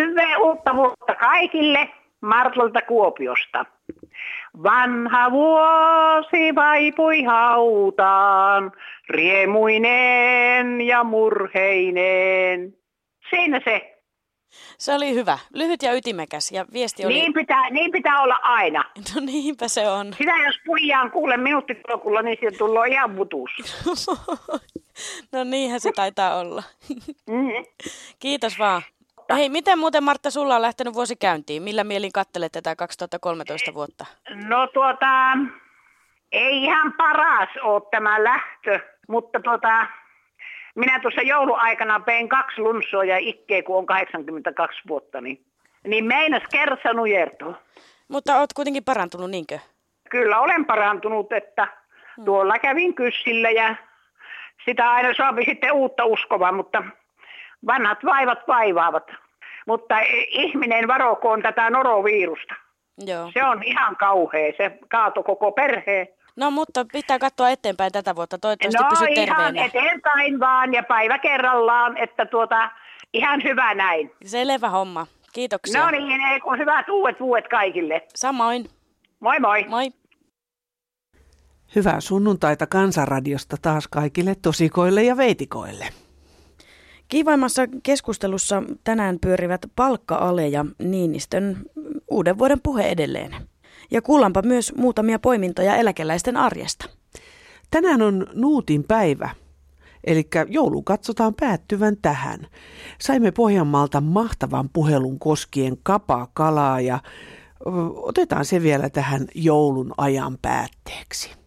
Hyvää uutta vuotta kaikille Martlalta Kuopiosta. Vanha vuosi vaipui hautaan, riemuineen ja murheineen. Siinä se. Se oli hyvä. Lyhyt ja ytimekäs ja viesti oli... Niin pitää olla aina. No niinpä se on. Sitä jos puijaan kuule minuuttitolkulla, niin sieltä tulee ihan vutus. No niinhän se taitaa olla. Kiitos vaan. Hei, miten muuten Martta sulla on lähtenyt vuosi käyntiin? Millä mielin katselet tätä 2013 vuotta? No ei ihan paras ole tämä lähtö, mutta minä tuossa jouluaikana pein 2 lunssoa ja ikkeä, kun on 82 vuotta, niin meinas kersa nujertua. Mutta oot kuitenkin parantunut, niinkö? Kyllä olen parantunut, että tuolla kävin kyssillä ja sitä aina saapi sitten uutta uskovaa, mutta vanhat vaivat vaivaavat. Mutta ihminen varokoon tätä norovirusta. Joo. Se on ihan kauhea, se kaato koko perheen. No mutta pitää katsoa eteenpäin tätä vuotta, toivottavasti pysyt terveenä. No ihan eteenpäin vaan ja päivä kerrallaan, että ihan hyvä näin. Selvä homma, kiitoksia. No niin, ei kun hyvät uudet vuodet kaikille. Samoin. Moi moi. Moi. Hyvää sunnuntaita Kansanradiosta taas kaikille tosikoille ja veitikoille. Kiivaimmassa keskustelussa tänään pyörivät Palkka-Ale ja Niinistön uuden vuoden puhe edelleen. Ja kuullaanpa myös muutamia poimintoja eläkeläisten arjesta. Tänään on Nuutin päivä, eli joulu katsotaan päättyvän tähän. Saimme Pohjanmaalta mahtavan puhelun koskien kapakalaa ja otetaan se vielä tähän joulun ajan päätteeksi.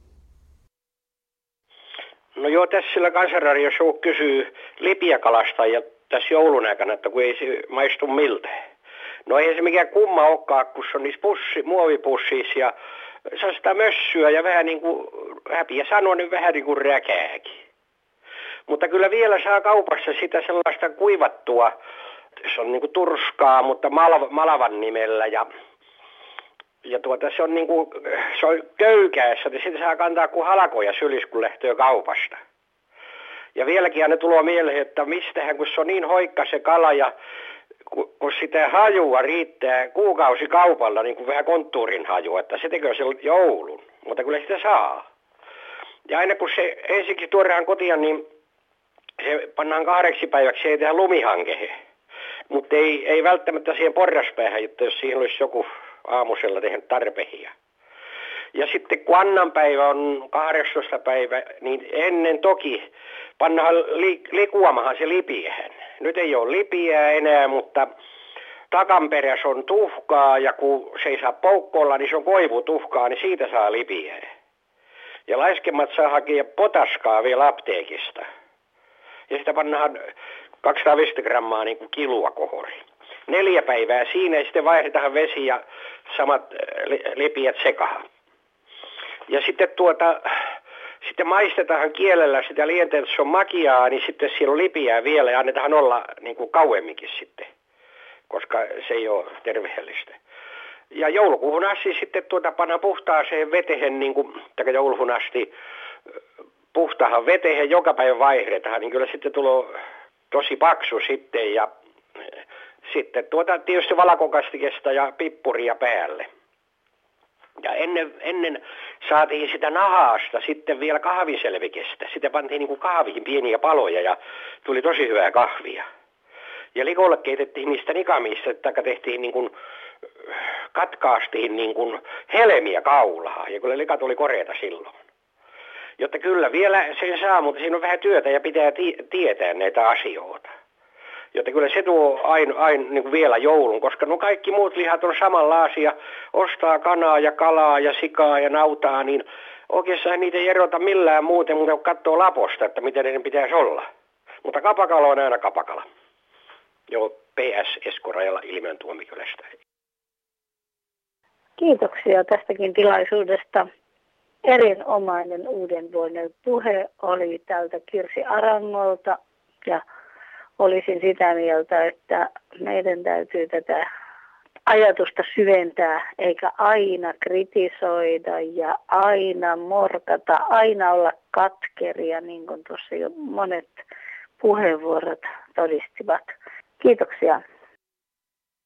No joo, tässä sillä Kansanradiossa kysyy lipiäkalasta ja tässä joulun aikana, että kun ei se maistu miltään. No ei se mikään kumma olekaan, kun se on niissä muovipussissa ja saa sitä mössyä ja vähän niin kuin häpiä sanoa, niin vähän niin kuin räkääkin. Mutta kyllä vielä saa kaupassa sitä sellaista kuivattua, se on niin kuin turskaa, mutta malavan nimellä ja se on niin kuin, se on köykäässä, niin sitä saa kantaa kuin halkoja sylis, kun lähtee kaupasta. Ja vieläkin aina tulee mieleen, että mistähän, kun se on niin hoikka se kala ja kun sitä hajua riittää kuukausi kaupalla, niin kuin vähän konttuurin hajua, että se tekee sen joulun, mutta kyllä sitä saa. Ja aina kun se ensinnäkin tuodaan kotiin, niin se pannaan 2 päiväksi, ei tehdä lumihankeen. Mutta ei välttämättä siihen porraspäähän, että jos siihen olisi joku aamusella tehnyt tarpehia. Ja sitten kun Annan päivä on 12. päivä, niin ennen toki pannaan likuamahan se lipiähän. Nyt ei ole lipiää enää, mutta takanperässä on tuhkaa ja kun se ei saa poukkoilla, niin se on koivutuhkaa, niin siitä saa lipiää. Ja laiskemmat saa hakea potaskaa vielä apteekista. Ja sitä pannaan 250 grammaa niin kuin kilua kohori. 4 päivää siinä ja sitten vaihdetaan vesi ja samat lipiät sekahan. Ja sitten sitten maistetaan kielellä sitä lientä, että se on makiaa, niin sitten siellä on lipiää vielä ja annetaan olla niin kuin kauemminkin sitten, koska se ei ole terveellistä. Ja joulukuuhun asti sitten pannaan puhtaaseen vetehen, niin kuin, joulukuuhun asti puhtaahan vetehen joka päivä vaihdetaan, niin kyllä sitten tulee tosi paksu sitten ja sitten tietysti valakokastikesta ja pippuria päälle. Ja ennen saatiin sitä nahasta sitten vielä kahviselvikestä. Sitä pantiin niin kuin kahviin pieniä paloja ja tuli tosi hyvää kahvia. Ja likolle keitettiin niistä nikamista, tai tehtiin niin kuin, katkaastiin niin kuin helmiä kaulaa. Ja kyllä likat oli koreita silloin. Jotta kyllä vielä sen saa, mutta siinä on vähän työtä ja pitää tietää näitä asioita. Jotta kyllä se tuo aina niin kuin vielä joulun, koska no kaikki muut lihat on samanlaisia. Ostaa kanaa ja kalaa ja sikaa ja nautaa, niin oikeastaan niitä ei erota millään muuten, mutta katsoo laposta, että miten ne pitäisi olla. Mutta kapakala on aina kapakala. Joo, PS Eskorajalla Ilmiön Tuomikylästä. Kiitoksia tästäkin tilaisuudesta. Erinomainen uuden vuoden puhe oli täältä Kirsi Arangolta ja olisin sitä mieltä, että meidän täytyy tätä ajatusta syventää, eikä aina kritisoida ja aina morkata, aina olla katkeria, niin kuin tuossa jo monet puheenvuorot todistivat. Kiitoksia.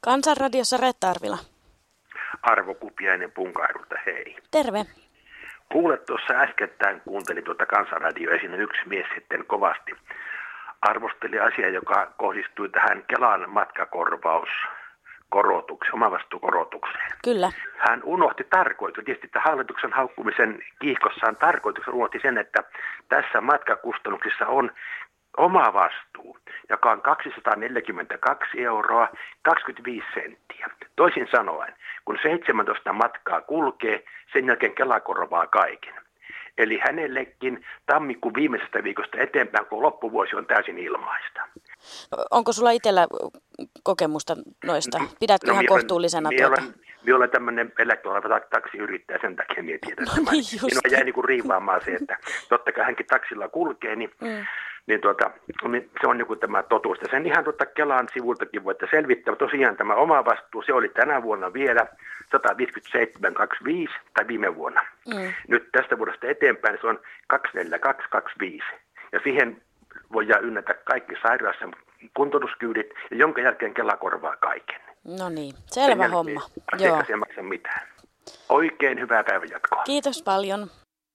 Kansanradiossa Reetta Arvila. Arvo Kupiainen Punkaharjulta, hei. Terve. Kuule, tuossa äskettäin kuuntelin tuota Kansanradioa ja siinä yksi mies sitten kovasti arvosteli asiaa, joka kohdistui tähän Kelan matkakorvauskorotukseen, omavastuukorotukseen. Kyllä. Hän unohti tietysti että hallituksen haukkumisen kiihkossaan tarkoituksena unohti sen, että tässä matkakustannuksissa on oma vastuu, joka on 242 euroa 25 senttiä. Toisin sanoen, kun 17 matkaa kulkee, sen jälkeen Kela korvaa kaiken. Eli hänellekin tammikuun viimeisestä viikosta eteenpäin, kun loppuvuosi on täysin ilmaista. Onko sulla itsellä kokemusta noista? Pidätkö ihan kohtuullisena tuota? Minä olen tämmöinen eläkkeellä oleva taksiyrittäjä, sen takia minä tiedän tämän. Minua jäi niin kuin riivaamaan se, että totta kai hänkin taksilla kulkee, niin se on niin kuin tämä totuus. Ja sen ihan Kelan sivultakin voitte selvittää. Tosiaan tämä oma vastuu, se oli tänä vuonna vielä 157,25 tai viime vuonna. Nyt tästä vuodesta eteenpäin se on 242,25. Ja siihen voidaan ynnätä kaikki sairaassa kuntoutuskyydit, ja jonka jälkeen Kela korvaa kaiken. No niin, selvä homma. Asiakas ei maksa mitään. Oikein hyvää päivänjatkoa. Kiitos paljon.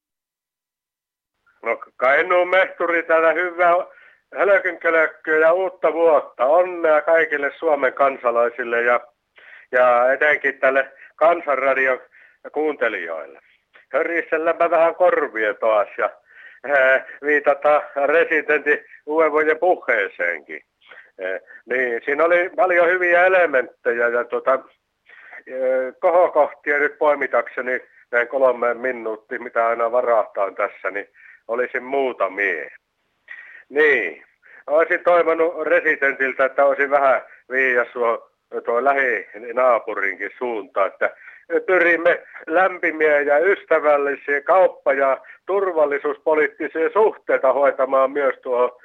No Kainuun mehturi täällä, hyvää hölkönkölökköä ja uutta vuotta. Onnea kaikille Suomen kansalaisille ja etenkin tälle Kansanradion kuuntelijoille. Hörisselläpä vähän korvia taas ja viitata residentin uuden vuoden puheeseenkin. Niin, siinä oli paljon hyviä elementtejä ja kohokohtia nyt poimitakseni näin 3 minuuttia, mitä aina varahtaan tässä, niin olisin muutamia. Niin, olisin toivonut residentiltä, että olisin vähän viias tuo lähinaapurinkin suuntaan, että pyrimme lämpimiä ja ystävällisiä kauppa- ja turvallisuuspoliittisia suhteita hoitamaan myös tuo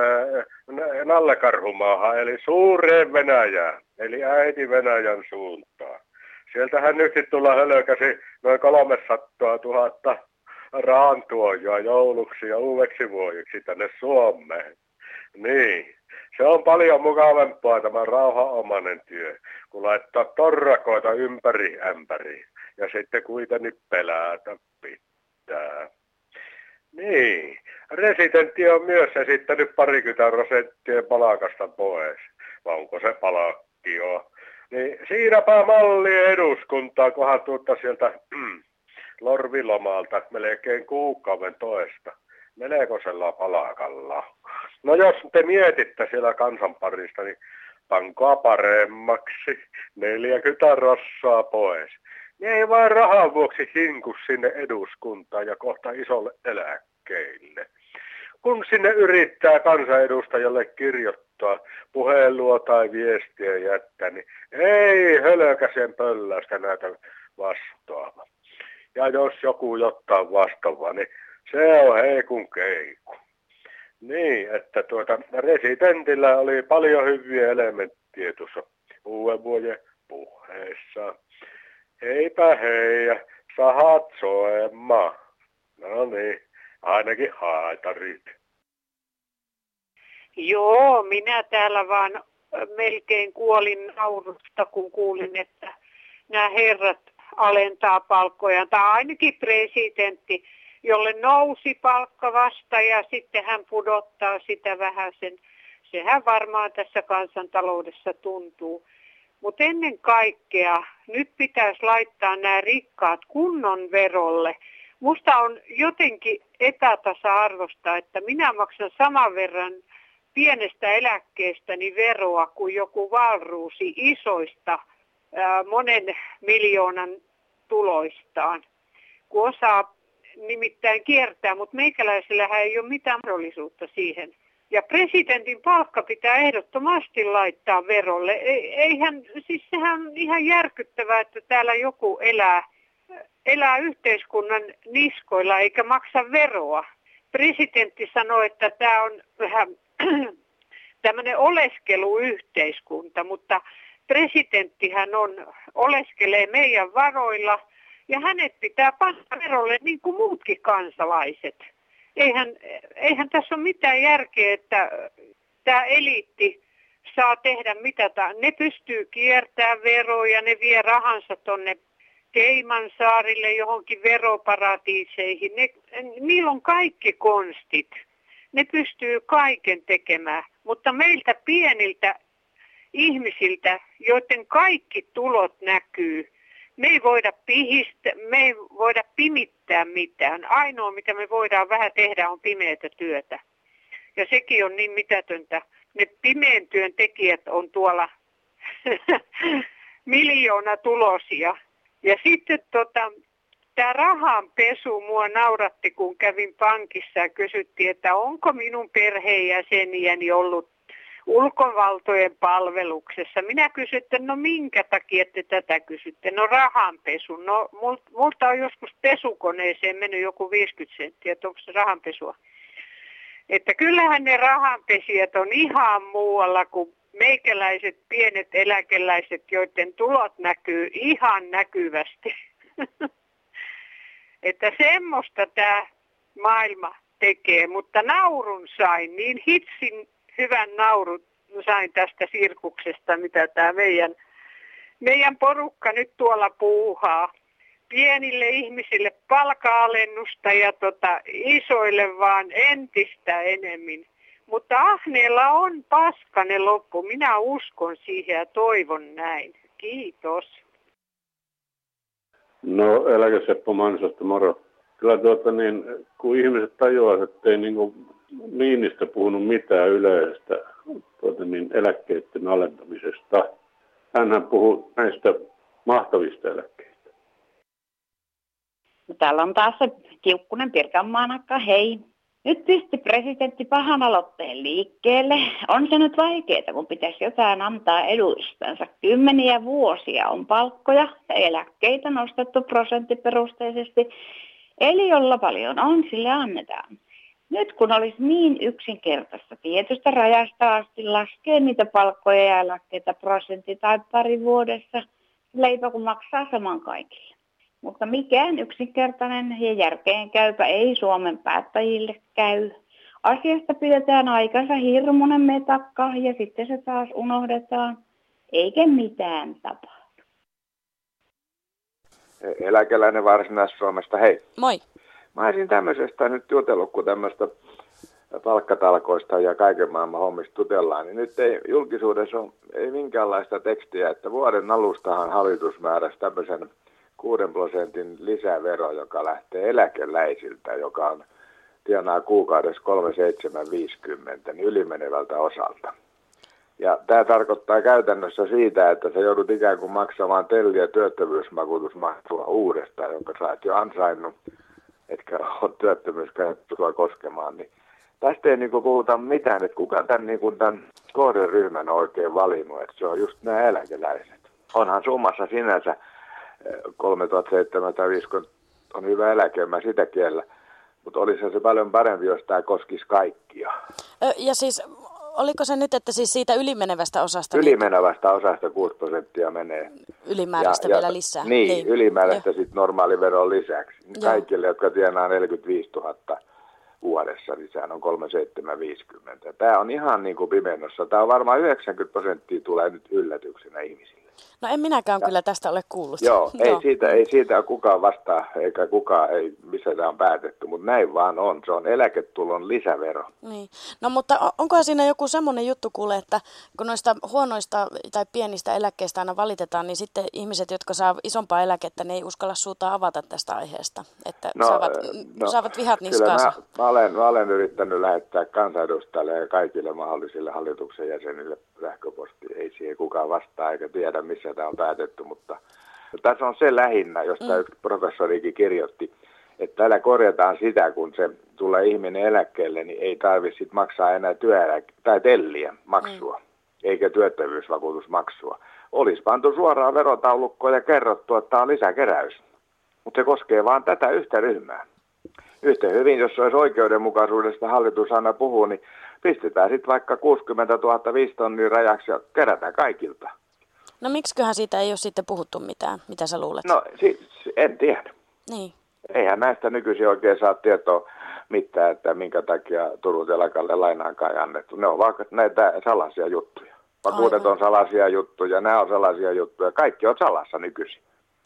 Nallekarhumaahan, eli Suureen Venäjään, eli äiti Venäjän suuntaan. Sieltähän nyt tulla hölökäsi noin 300 000 raantuojaa jouluksi ja uudeksi vuodeksi tänne Suomeen. Niin, se on paljon mukavampaa tämä rauhanomainen työ, kun laittaa torrakoita ympäri ämpäriin ja sitten kuitenkin pelätä pitää. Niin, residentti on myös esittänyt 20% palakasta pois, vai onko se palakkio? Niin siinäpä malli eduskuntaa, kunhan tuutta sieltä Lorvilomalta melkein kuukauden toista. Melkoisella palakalla. No jos te mietitte siellä kansanparista, niin pankoa paremmaksi 40 rossaa pois. Ne ei vaan rahan vuoksi hinku sinne eduskuntaan ja kohta isolle eläkkeille. Kun sinne yrittää kansanedustajalle kirjoittaa puhelua tai viestiä jättää, niin ei hölkäsen pöllästä näitä vastaava. Ja jos joku jotain vastaavaa, niin se on heikun keiku. Niin, että residentillä oli paljon hyviä elementtiä tuossa uuden vuoden puheessa. Heipä hei ja sahat soemaan. No niin, ainakin haitarit. Joo, minä täällä vaan melkein kuolin naurusta, kun kuulin, että nämä herrat alentaa palkkoja. Tai ainakin presidentti, jolle nousi palkka vasta ja sitten hän pudottaa sitä vähän sen. Sehän varmaan tässä kansantaloudessa tuntuu. Mutta ennen kaikkea nyt pitäisi laittaa nämä rikkaat kunnon verolle. Musta on jotenkin epätasa-arvosta, että minä maksan saman verran pienestä eläkkeestäni veroa kuin joku Wahlroosi isoista monen miljoonan tuloistaan, kun osaa nimittäin kiertää, mutta meikäläisillähän ei ole mitään mahdollisuutta siihen. Ja presidentin palkka pitää ehdottomasti laittaa verolle. Siis sehän on ihan järkyttävää, että täällä joku elää yhteiskunnan niskoilla eikä maksa veroa. Presidentti sanoi, että tämä on vähän tämmöinen oleskeluyhteiskunta, mutta presidenttihän oleskelee meidän varoilla ja hänet pitää panna verolle niin kuin muutkin kansalaiset. Eihän tässä ole mitään järkeä, että tämä eliitti saa tehdä mitä ne pystyy kiertämään veroja, ne vie rahansa tonne Caymansaarille johonkin veroparatiiseihin. Niillä on kaikki konstit. Ne pystyy kaiken tekemään, mutta meiltä pieniltä ihmisiltä, joiden kaikki tulot näkyy, me ei voida pimittää mitään. Ainoa mitä me voidaan vähän tehdä on pimeätä työtä. Ja sekin on niin mitätöntä. Ne pimeän työn tekijät on tuolla miljoona tulosia. Ja sitten tämä rahanpesu mua nauratti, kun kävin pankissa ja kysyttiin, että onko minun perheenjäseniäni ollut ulkovaltojen palveluksessa. Minä kysyin, että no minkä takia te tätä kysytte? No rahanpesu. No multa on joskus pesukoneeseen mennyt joku 50 senttiä, että onko se rahanpesua? Että kyllähän ne rahanpesijät on ihan muualla kuin meikäläiset pienet eläkeläiset, joiden tulot näkyy ihan näkyvästi. Että semmoista tämä maailma tekee, mutta naurun sain, niin hitsin hyvän naurun sain tästä sirkuksesta, mitä tämä meidän porukka nyt tuolla puuhaa. Pienille ihmisille palka-alennusta ja isoille vaan entistä enemmän. Mutta ahneella on paskanen loppu. Minä uskon siihen ja toivon näin. Kiitos. No Eläkeseppo Mansosta, moro. Kyllä kun ihmiset tajuavat, että ei Niinistö puhunut mitään yleisestä eläkkeiden alentamisesta. Hänhän puhui näistä mahtavista eläkkeistä. No, täällä on taas se Kiukkunen Pirkanmaanakka, hei. Nyt pisti presidentti pahan aloitteen liikkeelle. On se nyt vaikeaa, kun pitäisi jotain antaa eduistansa. 10 vuosia on palkkoja ja eläkkeitä nostettu prosenttiperusteisesti. Eli jolla paljon on, sille annetaan. Nyt kun olisi niin yksinkertaista tietystä rajasta asti laskea niitä palkkoja ja eläkkeitä prosentti tai pari vuodessa, leipä kun maksaa saman kaikille. Mutta mikään yksinkertainen ja järkeenkäypä ei Suomen päättäjille käy. Asiasta pidetään aikansa hirmuinen metakka ja sitten se taas unohdetaan, eikä mitään tapahdu. Eläkeläinen Varsinais-Suomesta, hei. Moi. Mä olisin tämmöisestä nyt jutellut, kun tämmöistä palkkatalkoista ja kaiken maailman hommista jutellaan, niin nyt ei julkisuudessa ei minkäänlaista tekstiä, että vuoden alustahan hallitus määräsi tämmöisen 6% lisävero, joka lähtee eläkeläisiltä, joka on tienaa kuukaudessa 3,750 niin ylimenevältä osalta. Ja tämä tarkoittaa käytännössä siitä, että sä joudut ikään kuin maksamaan telli- ja työttömyysvakuutusmaksua uudestaan, jonka sä oot jo ansainnut, etkä ole työttömyyskäyttöä koskemaan. Niin tästä ei puhuta mitään, että kuka tämän kohderyhmän on oikein valinnut, että se on just nämä eläkeläiset. Onhan summassa sinänsä 3750 on hyvä eläke, mä sitä kiellä, mutta olisi se paljon parempi, jos tämä koskisi kaikkia. Ja siis, oliko se nyt, että siis siitä ylimenevästä osasta? Ylimenevästä osasta 6% menee. Ylimääräistä vielä lisää. Niin, ylimääräistä sitten normaaliveron lisäksi. Kaikille, jotka tienaa 45 000 vuodessa, niin sehän on 3,750. Tämä on ihan niin kuin pimennossa. Tämä on varmaan 90% tulee nyt yllätyksenä ihmisille. No en minäkään kyllä tästä ole kuullut. Joo, ei siitä kukaan vastaa, eikä kukaan, ei, missä tämä on päätetty, mutta näin vaan on. Se on eläketulon lisävero. Niin. No mutta onkohan siinä joku semmoinen juttu kuule, että kun noista huonoista tai pienistä eläkkeistä aina valitetaan, niin sitten ihmiset, jotka saa isompaa eläkettä, ne ei uskalla suuta avata tästä aiheesta, että saavat vihat niskaansa. Mä olen yrittänyt lähettää kansanedustajille ja kaikille mahdollisille hallituksen jäsenille sähköpostia. Ei siihen kukaan vastaa eikä tiedä, missä tämä on päätetty, mutta tässä on se lähinnä, josta yksi professorikin kirjoitti, että täällä korjataan sitä, kun se tulee ihminen eläkkeelle, niin ei tarvitse maksaa enää tai telliä maksua, eikä työttömyysvakuutusmaksua. Olisi pantu suoraan verotaulukkoon ja kerrottu, että tämä on lisäkeräys, mutta se koskee vain tätä yhtä ryhmää. Yhtä hyvin, jos olisi oikeudenmukaisuudesta hallitus aina puhuu, niin pistetään sitten vaikka 60 000 5 tonnia rajaksi ja kerätään kaikilta. No miksiköhän siitä ei ole sitten puhuttu mitään? Mitä sä luulet? No en tiedä. Niin. Eihän näistä nykyisin oikein saa tietoa mitään, että minkä takia Turun telakalle lainaakaan annettu. Ne on vaikka näitä salaisia juttuja. Vakuutet on salaisia juttuja, nämä on salaisia juttuja. Kaikki on salassa nykyisin.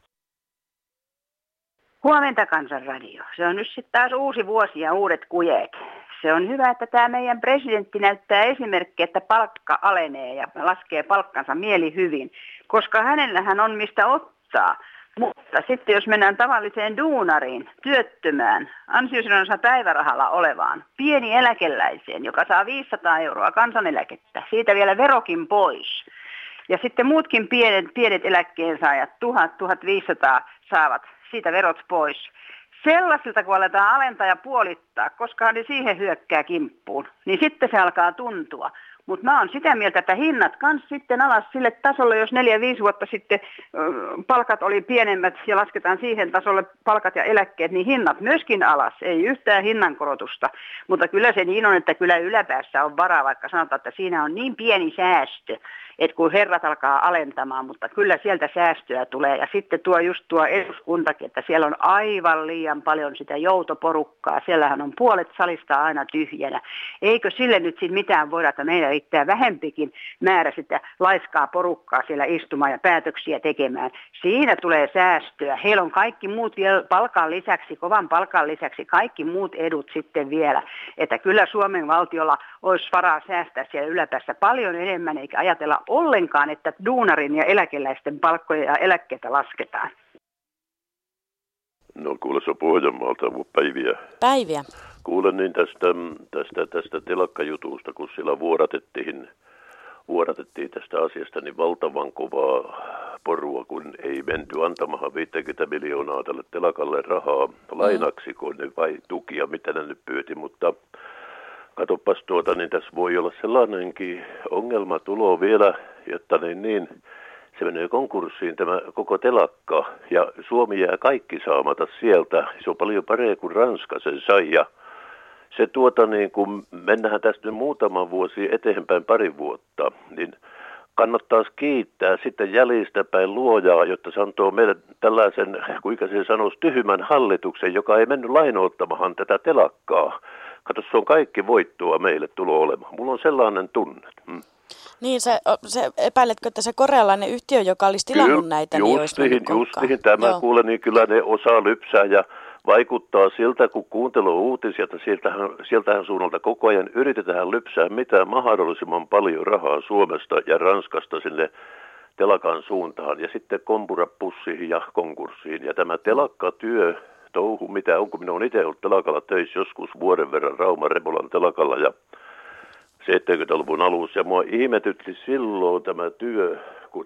Huomenta Kansanradio. Se on nyt sitten taas uusi vuosi ja uudet kujeet. Se on hyvä, että tämä meidän presidentti näyttää esimerkkiä, että palkka alenee ja laskee palkkansa mielihyvin, koska hänellähän on mistä ottaa. Mutta sitten jos mennään tavalliseen duunariin, työttömään, ansiosidonnaisella päivärahalla olevaan, pieni eläkeläiseen, joka saa 500 euroa kansaneläkettä, siitä vielä verokin pois. Ja sitten muutkin pienet eläkkeensaajat, 1000-1500 saavat siitä verot pois. Sellaisilta, kun aletaan alentaa ja puolittaa, koska ne siihen hyökkää kimppuun, niin sitten se alkaa tuntua. Mutta mä oon sitä mieltä, että hinnat kans sitten alas sille tasolle, jos 4-5 vuotta sitten palkat oli pienemmät ja lasketaan siihen tasolle palkat ja eläkkeet, niin hinnat myöskin alas. Ei yhtään hinnankorotusta, mutta kyllä se niin on, että kyllä yläpäässä on varaa, vaikka sanotaan, että siinä on niin pieni säästö, että kun herrat alkaa alentamaan, mutta kyllä sieltä säästöä tulee. Ja sitten tuo eduskuntakin, että siellä on aivan liian paljon sitä joutoporukkaa. Siellähän on puolet salista aina tyhjänä. Eikö sille nyt sitten mitään voida, että meillä riittää vähempikin määrä sitä laiskaa porukkaa siellä istumaan ja päätöksiä tekemään. Siinä tulee säästöä. Heillä on kaikki muut vielä palkan lisäksi, kovan palkan lisäksi, kaikki muut edut sitten vielä. Että kyllä Suomen valtiolla olisi varaa säästää siellä yläpäässä paljon enemmän, eikä ajatella ollenkaan, että duunarin ja eläkeläisten palkkoja ja eläkkeitä lasketaan. No kuule, se on Pohjanmaalta, mutta Päiviä. Kuulen niin tästä telakkajutusta, kun siellä vuodatettiin tästä asiasta niin valtavan kovaa porua, kun ei menty antamahan 50 miljoonaa tälle telakalle rahaa lainaksi, kun ne vai tukia, mitä ne nyt pyyti, mutta katsopas niin tässä voi olla sellainenkin ongelma tulo vielä, jotta niin se menee konkurssiin tämä koko telakka ja Suomi jää kaikki saamata sieltä. Se on paljon parempi kuin Ranska sen sai ja se kun mennään tästä nyt muutama vuosi eteenpäin 2 vuotta, niin kannattaisi kiittää sitten jäljistä päin luojaa, jotta se antoi meille tällaisen, kuinka se sanoisi, tyhmän hallituksen, joka ei mennyt lainoittamahan tätä telakkaa. Kato, se on kaikki voittoa meille tulo olemaan. Mulla on sellainen tunne. Niin, se epäiletkö, että se korealainen yhtiö, joka olisi tilannut näitä, niin olisi mennyt justiin. Tämä kuulen, niin kyllä ne osaa lypsää ja vaikuttaa siltä, kun kuuntelee uutisia, että sieltähän suunnalta koko ajan yritetään lypsää mitään mahdollisimman paljon rahaa Suomesta ja Ranskasta sinne telakan suuntaan ja sitten kompura pussiin ja konkurssiin. Ja tämä telakkatyö, touhu, mitä on, kun minä olen itse ollut telakalla töissä joskus vuoden verran Rauma Remolan telakalla ja 70-luvun alussa. Ja mua ihmetytti silloin tämä työ, kun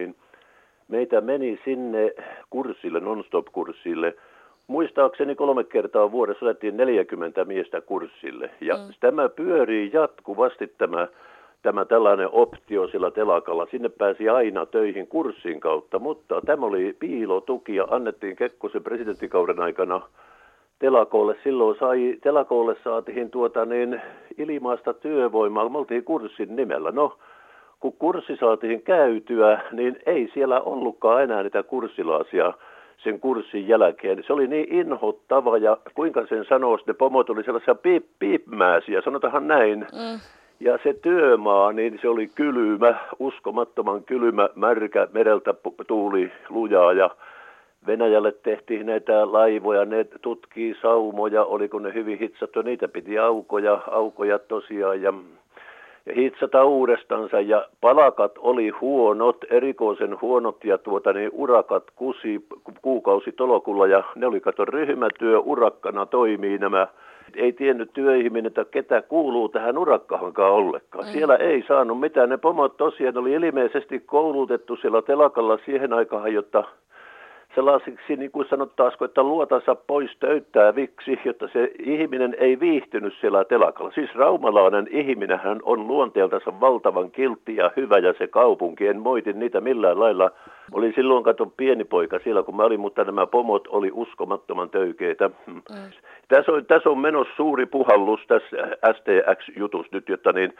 meitä meni sinne kurssille, non-stop-kurssille. Muistaakseni 3 kertaa vuodessa otettiin 40 miestä kurssille. Ja tämä pyörii jatkuvasti tämä tällainen optio sillä telakalla. Sinne pääsi aina töihin kurssin kautta, mutta tämä oli piilotuki ja annettiin Kekkosen presidenttikauden aikana telakoille. Silloin telakoille saatiin ilmaista työvoimaa. Me oltiin kurssin nimellä. No, kun kurssi saatiin käytyä, niin ei siellä ollutkaan enää niitä kurssilaisia sen kurssin jälkeen. Se oli niin inhottava ja kuinka sen sanoisi, ne pomot oli sellaisia piipmäisiä, sanotaan näin. Ja se työmaa, niin se oli kylmä, uskomattoman kylmä, märkä, mereltä tuuli lujaa ja Venäjälle tehtiin näitä laivoja, ne tutkii saumoja, oliko ne hyvin hitsattu, niitä piti aukoja tosiaan ja hitsata uudestansa ja palakat oli huonot, erikoisen huonot ja urakat kuukausitolokulla ja ne oli ryhmätyö, urakkana toimii nämä. Ei tiennyt työihminen, että ketä kuuluu tähän urakkahankaan ollenkaan. Siellä ei saanut mitään. Ne pomot tosiaan oli ilmeisesti koulutettu siellä telakalla siihen aikaan, jotta sellaisiksi, niin kuin sanottaisiko, että luotansa pois töyttääviksi, jotta se ihminen ei viihtynyt siellä telakalla. Siis raumalainen ihminenhän on luonteeltansa valtavan kiltti ja hyvä ja se kaupunki, en moiti niitä millään lailla. Oli silloin pieni poika siellä, kun mä olin, mutta nämä pomot oli uskomattoman töykeitä. Tässä on menossa suuri puhallus tässä STX-jutussa nyt, jotta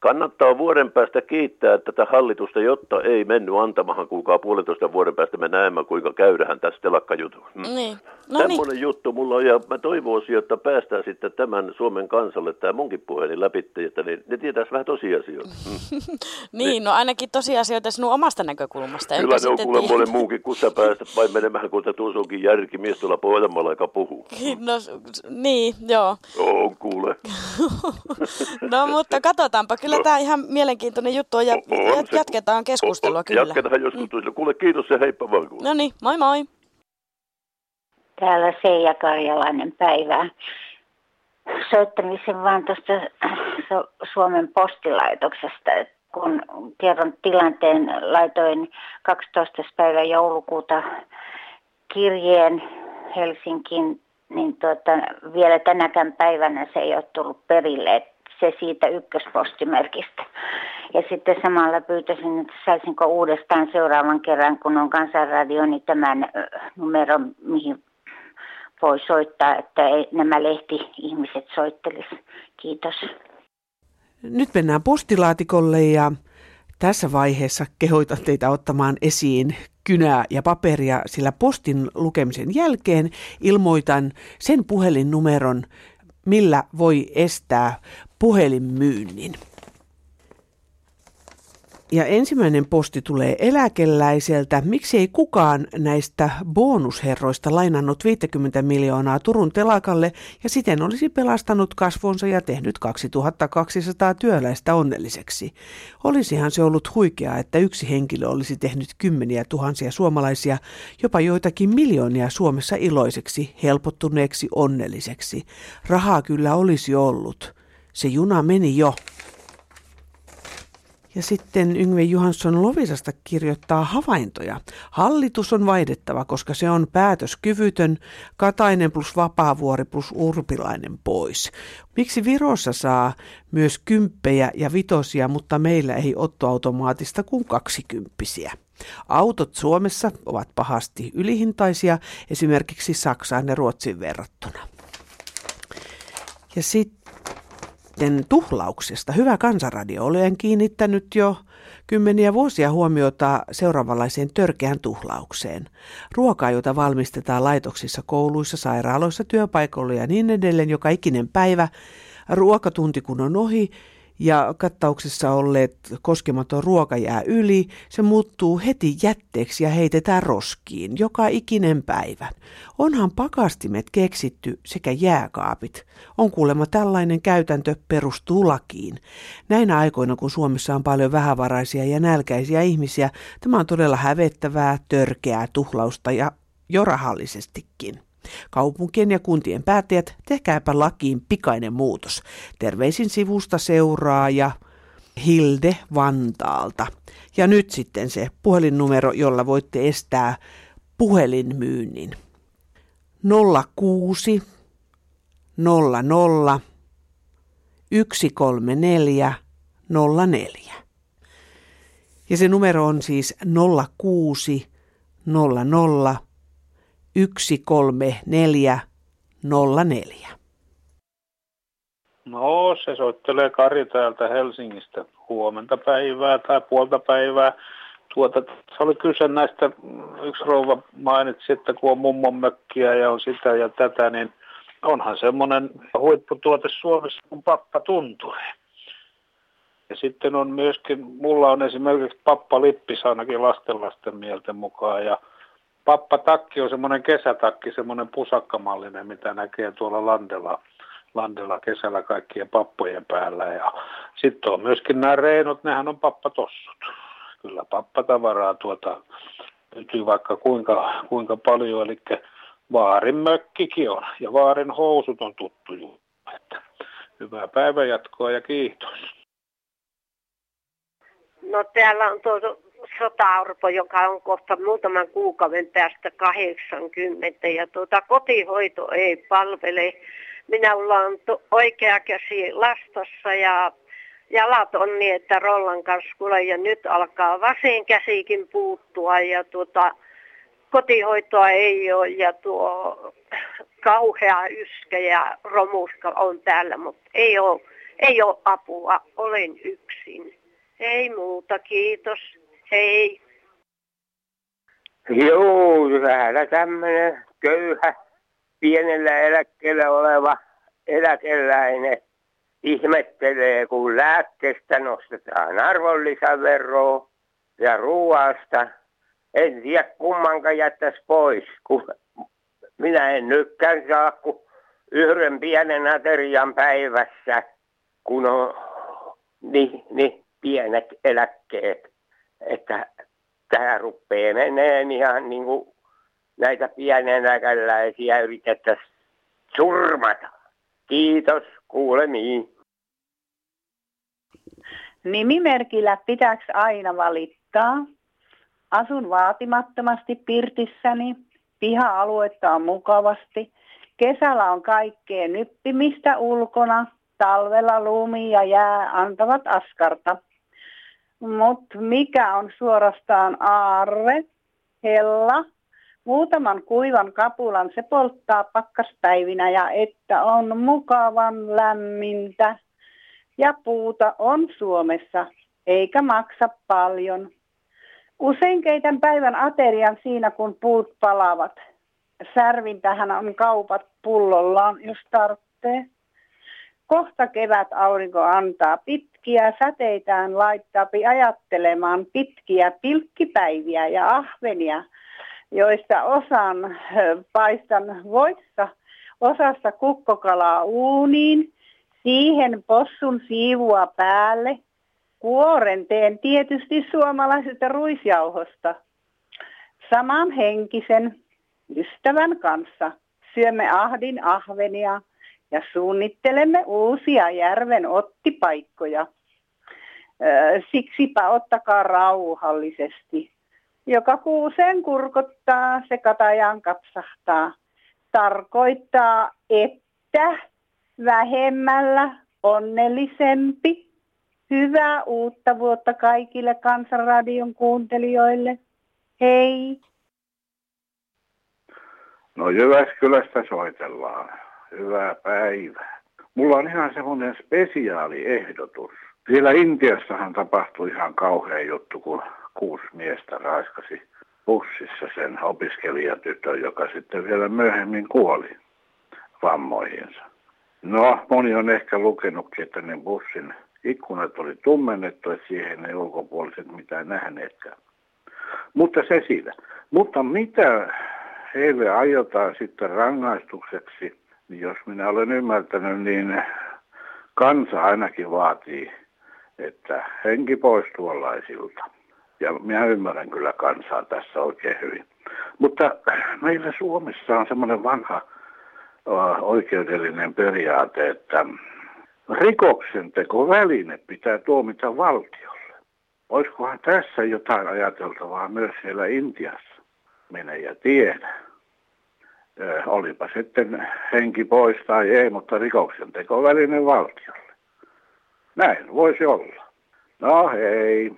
Kannattaa vuoden päästä kiittää tätä hallitusta, jotta ei mennyt antamahan, kuulkaa 1,5 vuoden päästä me näemme, kuinka käydään tässä telakkajutussa. Niin. No Tämmöinen juttu mulla on, ja mä toivoisin, että päästään sitten tämän Suomen kansalle tämä munkin puhelin läpi, että ne tietäisi vähän tosiasioita. Niin, no ainakin tosiasioita sinun omasta näkökulmasta. Kyllä ne on kuule monen muunkin, kun sä päästä vain menemään, kun tuossa onkin järki mies tuolla Pohjanmaalla, joka puhuu. No niin, joo. On kuule. No mutta katsotaanpa, kyllä tämä ihan mielenkiintoinen juttu on ja jatketaan keskustelua kyllä. Jatketaan joskus toisella. Kuule kiitos ja heippa vaan kuule. No niin, moi moi. Täällä Seija Karjalainen päivää. Soittamisen vaan tuosta Suomen postilaitoksesta, kun kerron tilanteen, laitoin 12. päivä joulukuuta kirjeen Helsinkiin, niin vielä tänäkään päivänä se ei ole tullut perille, se siitä ykköspostimerkistä. Ja sitten samalla pyytäisin, että saisinko uudestaan seuraavan kerran, kun on Kansanradio, niin tämän numeron, mihin voi soittaa, että ei nämä lehti-ihmiset soittelisi. Kiitos. Nyt mennään postilaatikolle ja tässä vaiheessa kehoitan teitä ottamaan esiin kynää ja paperia, sillä postin lukemisen jälkeen ilmoitan sen puhelinnumeron, millä voi estää puhelinmyynnin. Ja ensimmäinen posti tulee eläkeläiseltä. Miksi ei kukaan näistä bonusherroista lainannut 50 miljoonaa Turun telakalle ja siten olisi pelastanut kasvonsa ja tehnyt 2200 työläistä onnelliseksi? Olisihan se ollut huikeaa, että yksi henkilö olisi tehnyt 10 000 suomalaisia, jopa joitakin miljoonia Suomessa iloiseksi, helpottuneeksi, onnelliseksi. Rahaa kyllä olisi ollut. Se juna meni jo. Ja sitten Yngve Johansson Lovisasta kirjoittaa havaintoja. Hallitus on vaihdettava, koska se on päätöskyvytön, Katainen plus Vapaavuori plus Urpilainen pois. Miksi Virossa saa myös 10 ja 5, mutta meillä ei ottoautomaatista kuin 20? Autot Suomessa ovat pahasti ylihintaisia, esimerkiksi Saksaan ja Ruotsiin verrattuna. Ja sitten tuhlauksesta. Hyvä Kansanradio. Olen kiinnittänyt jo 10 vuosia huomiota seuraavanlaiseen törkeään tuhlaukseen. Ruokaa, jota valmistetaan laitoksissa, kouluissa, sairaaloissa, työpaikoilla ja niin edelleen joka ikinen päivä. Ruokatunti kun on ohi ja kattauksessa olleet koskematon ruoka jää yli, se muuttuu heti jätteeksi ja heitetään roskiin joka ikinen päivä. Onhan pakastimet keksitty sekä jääkaapit. On kuulemma tällainen käytäntö perustuu lakiin. Näinä aikoina, kun Suomessa on paljon vähävaraisia ja nälkäisiä ihmisiä, tämä on todella hävettävää, törkeää tuhlausta ja jo rahallisestikin. Kaupunkien ja kuntien päättäjät, tehkääpä lakiin pikainen muutos. Terveisin sivusta seuraaja Hilde Vantaalta. Ja nyt sitten se puhelinnumero, jolla voitte estää puhelinmyynnin. 06 00 134 04. Ja se numero on siis 06 00 13404. No, se soittelee Kari täältä Helsingistä. Huomenta päivää tai puolta päivää. Se oli kyse näistä, yksi rouva mainitsi, että kun on mummon mökkiä ja on sitä ja tätä, niin onhan semmoinen huipputuote Suomessa kuin pappatunturi. Ja sitten on myöskin, mulla on esimerkiksi pappalippis ainakin lasten mielten mukaan ja pappatakki on semmoinen kesätakki, semmoinen pusakkamallinen, mitä näkee tuolla landella kesällä kaikkien pappojen päällä. Ja sitten on myöskin nämä reinot, nehän on pappatossut. Kyllä pappatavaraa löytyy vaikka kuinka paljon, eli vaarin mökkikin on ja vaarin housut on tuttu juttu. Hyvää päivänjatkoa ja kiitos. No täällä on Sota-Orpo, joka on kohta muutaman kuukauden päästä 80 ja kotihoito ei palvele. Minulla on oikea käsi lastassa ja jalat on niin, että rollan kanssa kuule ja nyt alkaa vasen käsikin puuttua ja kotihoitoa ei ole ja tuo kauhea yskä ja romuska on täällä, mutta Ei ole apua, olen yksin. Ei muuta, kiitos. Hei. Joo, täällä tämmöinen köyhä, pienellä eläkkeellä oleva eläkeläinen ihmettelee, kun lääkkeestä nostetaan arvonlisäveroa ja ruoasta. En tiedä kummankaan jättäisi pois, kun minä en nytkään saa kuin yhden pienen aterian päivässä, kun on niin pienet eläkkeet, että tämä rupeaa meneen ihan niin kuin näitä pienen eläkeläisiä yritettäisiin surmata. Kiitos, kuulemiin. Nimimerkillä pitääkö aina valittaa? Asun vaatimattomasti pirtissäni. Piha-aluetta on mukavasti. Kesällä on kaikkea nyppimistä ulkona. Talvella lumi ja jää antavat askarta. Mutta mikä on suorastaan aarre? Hella. Muutaman kuivan kapulan se polttaa pakkaspäivinä ja että on mukavan lämmintä. Ja puuta on Suomessa, eikä maksa paljon. Usein keitän päivän aterian siinä, kun puut palavat. Särvintähän on kaupat pullollaan, jos tarvitsee. Kohta kevät aurinko antaa pitkiä säteitään laittaapi ajattelemaan pitkiä pilkkipäiviä ja ahvenia, joista osan paistan voissa, osassa kukkokalaa uuniin, siihen possun siivua päälle, kuoren teen tietysti suomalaisesta ruisjauhosta. Samanhenkisen ystävän kanssa syömme ahdin ahvenia ja suunnittelemme uusia järven ottipaikkoja. Siksipä ottakaa rauhallisesti. Joka kuuseen kurkottaa, se katajaan kapsahtaa. Tarkoittaa, että vähemmällä onnellisempi. Hyvää uutta vuotta kaikille Kansanradion kuuntelijoille. Hei! No Jyväskylästä soitellaan. Hyvää päivää. Mulla on ihan semmoinen spesiaaliehdotus. Siellä Intiassahan tapahtui ihan kauhea juttu, kun 6 miestä raiskasi bussissa sen opiskelijatytön, joka sitten vielä myöhemmin kuoli vammoihinsa. No, moni on ehkä lukenutkin, että ne bussin ikkunat oli tummennettu, että siihen ei ulkopuoliset mitään nähneetkään. Mutta se siitä. Mutta mitä heille aiotaan sitten rangaistukseksi, niin jos minä olen ymmärtänyt, niin kansa ainakin vaatii, että henki pois tuollaisilta. Ja minä ymmärrän kyllä kansaa tässä oikein hyvin. Mutta meillä Suomessa on semmoinen vanha oikeudellinen periaate, että rikoksentekoväline pitää tuomita valtiolle. Olisikohan tässä jotain ajateltavaa myös siellä Intiassa? Minä ja tiedä. Olipa sitten henki pois tai ei, mutta rikoksentekoväline valtiolle. Näin voisi olla. No hei.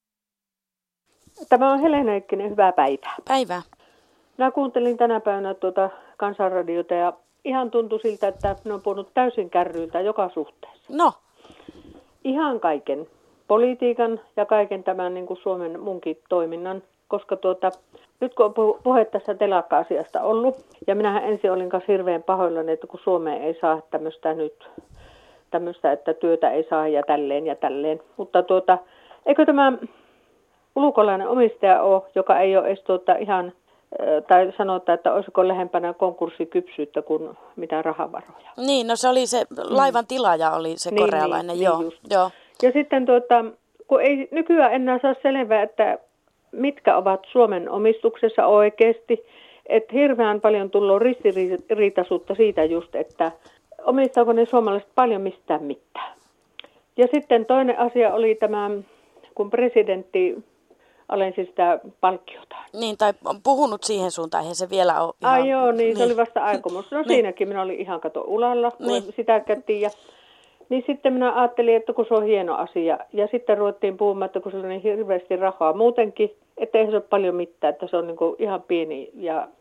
Tämä on Helena Ykkönen, hyvää päivää. Päivää. Minä kuuntelin tänä päivänä Kansanradiota ja ihan tuntui siltä, että ne on puhunut täysin kärryiltä joka suhteessa. No? Ihan kaiken. Politiikan ja kaiken tämän niin kuin Suomen munkin toiminnan. Koska nyt kun on puhe tässä telakka-asiasta ollut, ja minähän ensin olin kanssa hirveän pahoillani, että kun Suomeen ei saa tämmöistä, että työtä ei saa ja tälleen. Mutta eikö tämä ulkolainen omistaja ole, joka ei ole edes ihan, tai sanotaan, että olisiko lähempänä konkurssikypsyyttä kuin mitään rahavaroja. Niin, no se oli se laivan tilaaja oli se korealainen, joo. Ja sitten kun ei nykyään enää saa selvää, että mitkä ovat Suomen omistuksessa oikeasti, että hirveän paljon tullut ristiriitaisuutta siitä just, että omistaako ne suomalaiset paljon mistään mitään. Ja sitten toinen asia oli tämä, kun presidentti alensi sitä palkkiota. Niin, tai on puhunut siihen suuntaan, eihän se vielä ole ihan... Joo, niin se oli vasta aikomus. No siinäkin minä olin ihan ulalla, kun sitä kättiin. Niin sitten minä ajattelin, että kun se on hieno asia. Ja sitten ruvettiin puhumaan, että kun se on niin hirveästi rahaa muutenkin, että ei se ole paljon mitään, että se on niin kuin ihan pieni. Ja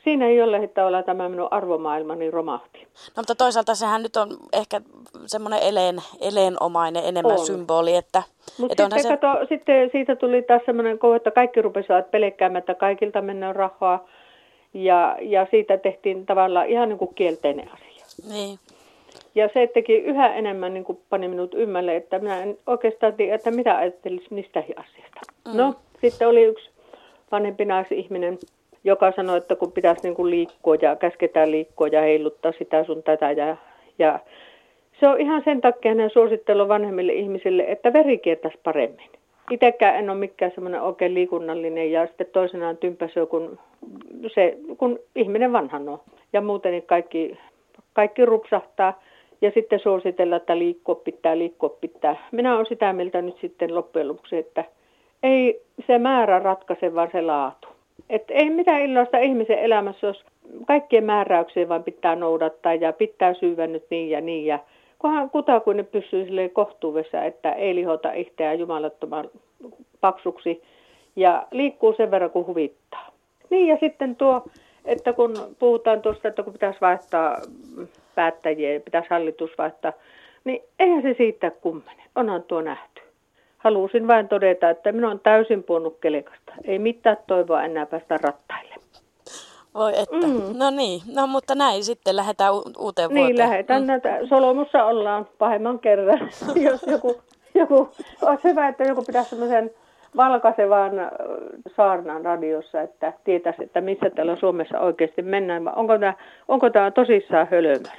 siinä jollain tavalla tämä minun arvomaailmani romahti. No mutta toisaalta sehän nyt on ehkä semmoinen eleenomainen enemmän symboli, että... Mutta sitten siitä tuli taas semmoinen kova, että kaikki rupesivat pelkäämään, että kaikilta mennään rahaa. Ja siitä tehtiin tavallaan ihan niin kuin kielteinen asia. Niin. Ja se teki yhä enemmän niin kuin pani minut ymmälle, että minä en oikeastaan tiedä, että mitä ajattelisin mistäkin asiasta. No, sitten oli yksi vanhempi naisihminen, joka sanoi, että kun pitäisi niin kuin liikkua ja käsketään liikkua ja heiluttaa sitä sun tätä. Ja se on ihan sen takia hänen suosittelu vanhemmille ihmisille, että veri kiertäisi paremmin. Itsekään en ole mikään semmoinen oikein liikunnallinen ja sitten toisenaan tympäsö, kun ihminen vanhanoo. Ja muuten kaikki rupsahtaa ja sitten suositella, että liikkua pitää. Minä olen sitä mieltä nyt sitten loppujen lopuksi, että ei se määrä ratkaise, vaan se laatu. Että ei mitään iloista ihmisen elämässä, jos kaikkien määräyksiä vaan pitää noudattaa ja pitää syyvä nyt niin ja niin. Ja kunhan kutakuinen pysyy silleen kohtuudessa, että ei lihota itseään jumalattoman paksuksi ja liikkuu sen verran kuin huvittaa. Niin ja sitten että kun puhutaan tuosta, että kun pitäisi vaihtaa päättäjiä, pitäisi hallitus vaihtaa, niin eihän se siitä kummene. Onhan tuo nähty. Halusin vain todeta, että minä olen täysin puhunut kelekasta. Ei mitään toivoa enää päästä rattaille. Voi että. No niin, no mutta näin sitten lähdetään uuteen vuoteen. Niin, lähdetään. Solomussa ollaan pahemman kerran. Jos joku olisi hyvä, että joku pitäisi semmoisen valkaisevan saarnan radiossa, että tietäisi, että missä täällä Suomessa oikeasti mennään. Onko tämä tosissaan hölmölä?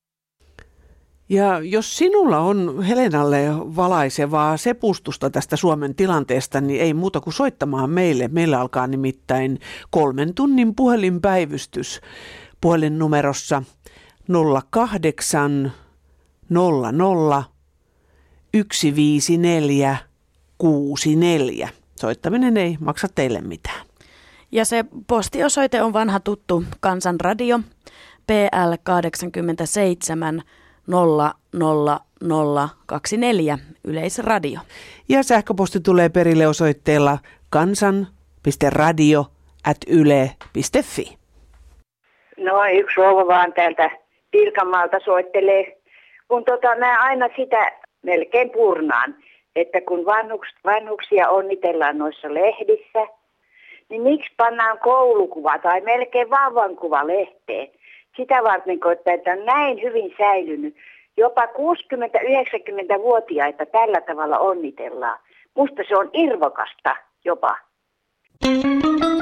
Ja jos sinulla on Helenalle valaisevaa sepustusta tästä Suomen tilanteesta, niin ei muuta kuin soittamaan meille. Meillä alkaa nimittäin 3 tunnin puhelinpäivystys puhelinnumerossa 08 00 154 64. Soittaminen ei maksa teille mitään. Ja se postiosoite on vanha tuttu Kansanradio, PL 87 00024 Yleisradio. Ja sähköposti tulee perille osoitteella kansan.radio@yle.fi. No yksi rouva vaan täältä Pirkanmaalta soittelee. Kun mä aina sitä melkein purnaan, että kun vanhuksia onnitellaan noissa lehdissä, niin miksi pannaan koulukuva tai melkein vauvankuva lehteen? Sitä varten, että on näin hyvin säilynyt. Jopa 60-90-vuotiaita tällä tavalla onnitellaan. Musta se on irvokasta jopa.